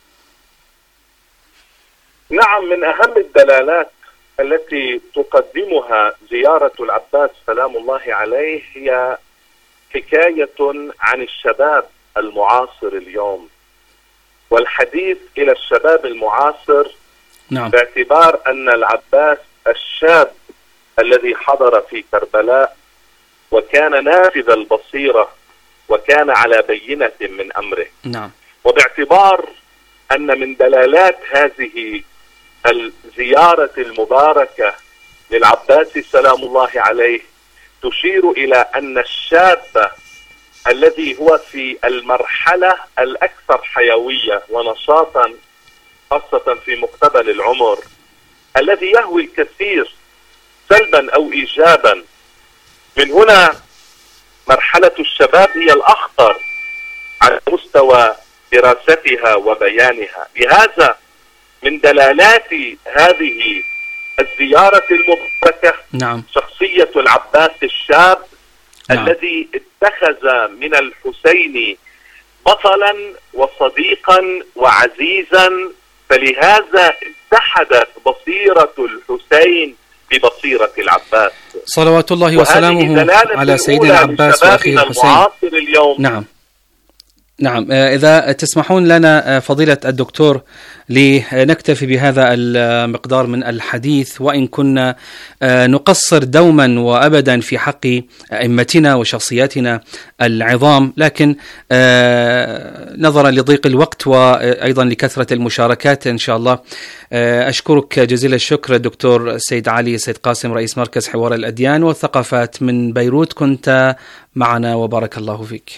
N: نعم، من أهم الدلالات التي تقدمها زيارة العباس سلام الله عليه هي حكاية عن الشباب المعاصر اليوم، والحديث إلى الشباب المعاصر.
F: نعم.
N: باعتبار أن العباس الشاب الذي حضر في كربلاء وكان نافذ البصيرة وكان على بينة من أمره.
F: نعم.
N: وباعتبار أن من دلالات هذه الزيارة المباركة للعباس سلام الله عليه تشير إلى أن الشاب الذي هو في المرحلة الأكثر حيوية ونشاطا خاصة في مقتبل العمر، الذي يهوي الكثير سلبا أو إيجابا. من هنا مرحلة الشباب هي الأخطر على مستوى دراستها وبيانها. لهذا من دلالات هذه الزيارة المباركة شخصية العباس الشاب الذي اتخذ من الحسين بطلا وصديقا وعزيزا، فلهذا اتحدت بصيرة الحسين ببصيرة العباس
F: صلوات الله وسلامه على سيدنا العباس وأخيه الحسين. اليوم نعم إذا تسمحون لنا فضيلة الدكتور لنكتفي بهذا المقدار من الحديث، وإن كنا نقصر دوما وأبدا في حق أئمتنا وشخصياتنا العظام، لكن نظرا لضيق الوقت وأيضا لكثرة المشاركات إن شاء الله أشكرك جزيل الشكر دكتور سيد علي سيد قاسم رئيس مركز حوار الأديان والثقافات من بيروت، كنت معنا وبارك الله فيك.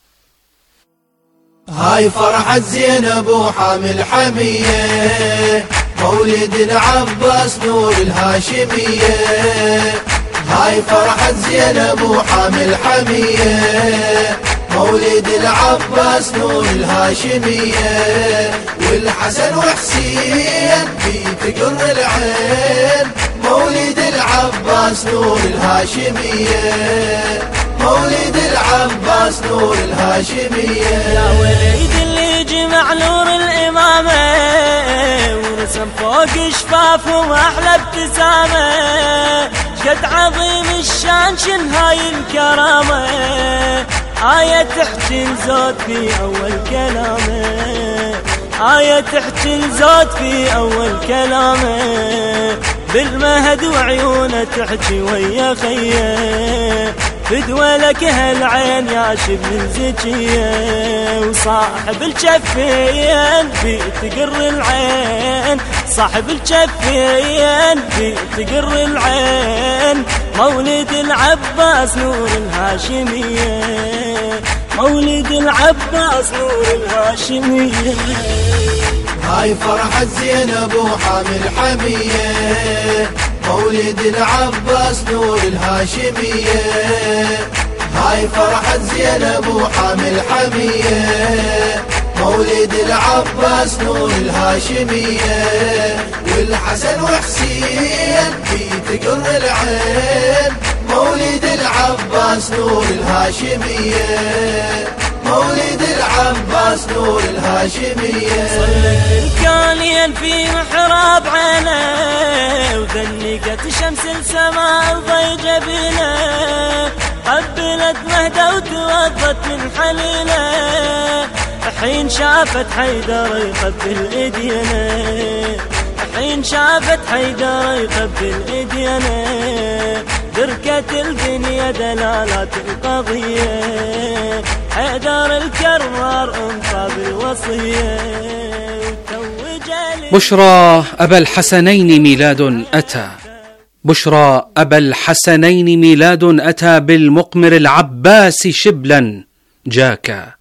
J: هاي فرحة زينب وحامل حمية، مولد العباس نور الهاشمية. هاي فرحة زينب وحامل حمية، مولد العباس نور الهاشمية. والحسن وحسين في تقر العين، مولد العباس نور الهاشمية. مولد العباس نور الهاشمية.
O: يا وليد اللي جمع نور الإمامة ورسم فوق شفافهم أحلى ابتسامة، شد عظيم الشان شن هاي الكرامة، آية تحكي الزود في أول كلامه، آية تحكي الزود في أول كلامه، بالمهد وعيونه تحكي ويا خيه، فدوى لك هالعين يا شبل زكية. وصاحب الجفين في تقر العين، صاحب الجفين في تقر العين، مولد العباس نور الهاشمية. مولد العباس نور الهاشمية.
J: هاي فرحة زينب وحامل حمية، مولد العباس نور الهاشمية. هاي فرحة زينب وحامل حمية، مولد العباس نور الهاشمية. والحسن وحسين في تقر العين، مولد العباس نور الهاشمية. مولد العباس نور الهاشمية.
O: صلت الكالين في محراب عينه، وذنقت شمس السماء ضي جبينه، قبلت مهده وتوضت من حليله، حين شافت حيدر يقبل ايدينا، حين شافت حيدر يقبل ايدينا، دركت الدنيا دلالات القضية، حيدر الكرار انطى بالوصية.
F: بشرى أبا الحسنين ميلاد أتى، بشرى أبا الحسنين ميلاد أتى بالمقمر العباس شبلا جاك.